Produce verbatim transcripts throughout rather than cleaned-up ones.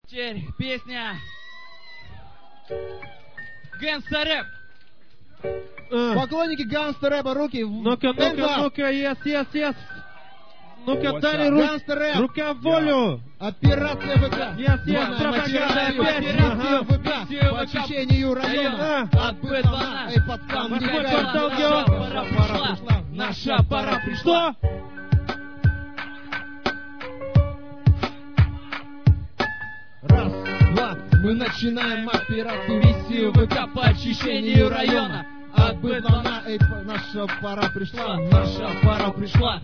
Теперь песня Gangsta Rap. Поклонники Gangsta Rap, руки. Ну-ка, ну-ка, ну-ка, yes, yes, yes. Ну-ка, дали руку. Рука в волю. Операция ВК. Yes, yes, пропаганда Операция ВК. По очищению района. Отбыт волна. Эй, пацан, не квартал, Наша пора пришла. Наша пора пришла. Раз, два, мы начинаем операцию Миссию ВК по очищению района. Отбыт волна, эй, наша пора пришла. Наша пора пришла.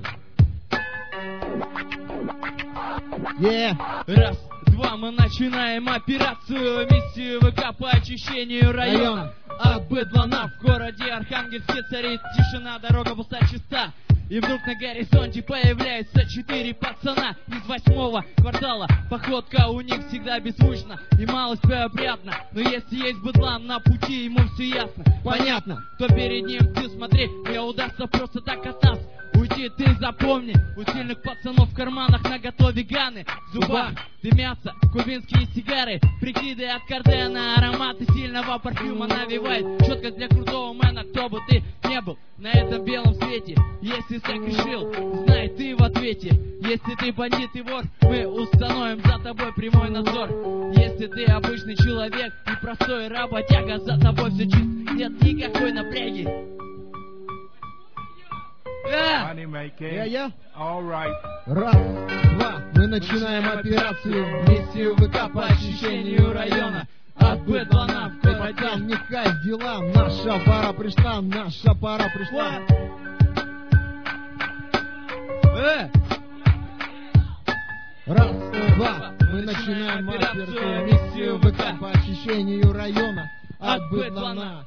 Yeah. Раз, два, мы начинаем операцию, миссию ВК по очищению района. Отбыт волна, в городе Архангельске царит тишина, дорога пуста чиста. И вдруг на горизонте появляются четыре пацана из восьмого квартала. Походка у них всегда беззвучна и малость приопрятна. Но если есть быдлан на пути, ему все ясно. Понятно, кто перед ним, ты смотри, не удастся просто так от нас уйти, ты запомни. У сильных пацанов в карманах наготове ганы, в зубах дымятся кубинские сигары. Прикиды от Кардена, ароматы сильного парфюма навевает четкость для крутого мэна, кто бы ты не был на этом белом свете. Если согрешил, знай, ты в ответе. Если ты бандит и вор, мы установим за тобой прямой надзор. Если ты обычный человек и простой работяга, за тобой все чисто, нет никакой напряги. Yeah. Я, я. Раз, два, мы начинаем операцию, миссию ВК по очищению района. Отбыт волна, в городе, не кайф дела, наша пора пришла, наша пора пришла. Э. Раз, два, мы начинаем операцию, миссию ВК по очищению района. Отбыт волна.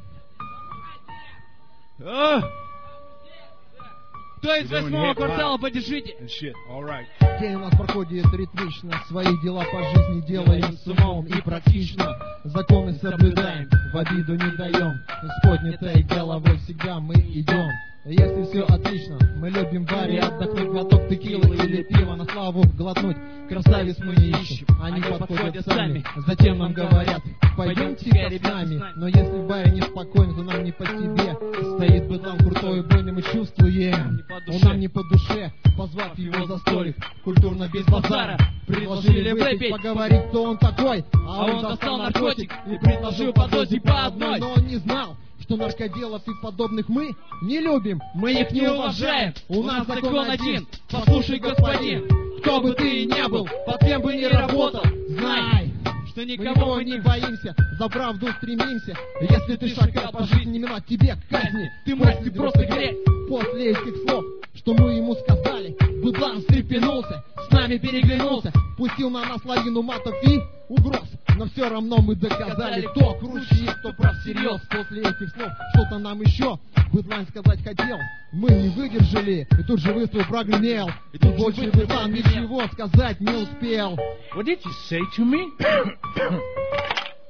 Кто из восьмого квартала, подержите. День у нас проходит ритмично, свои дела по жизни делаем с умом и практично. Законы соблюдаем, в обиду не даем, с поднятой головой всегда мы идем. Если все отлично, мы любим в баре отдохнуть, глоток текилы или пива на славу глотнуть. Красавиц мы не ищем, они подходят сами. Затем нам говорят, пойдемте с нами. Но если в баре неспокойно, то нам не по себе. Стоит быдлан крутой, бойный мы чувствуем. Он нам не по душе, позвав его за столик, культурно без базара предложили выпить, поговорить, кто он такой. А он достал наркотик и предложил по дозе по одной. Но он не знал, что наркоделов и подобных мы не любим, мы их не уважаем. У нас закон один, послушай, господин, кто бы ты ни был, под кем бы ни работал, знай, что никого мы не боимся, за правду стремимся. Если ты шакал по жизни, не миновать тебе казни. Ты мразь, ты просто грех. После этих слов, что мы ему сказали, быдлан встрепенулся, с нами переглянулся, пустил на нас лавину матов и угроз. Но все равно мы доказали, кто круче и кто прав всерьез. После этих слов что-то нам еще быдлан сказать хотел. Мы не выдержали, и тут же выстрел прогремел. И тут больше быдлан ничего сказать не успел. What did you say to me?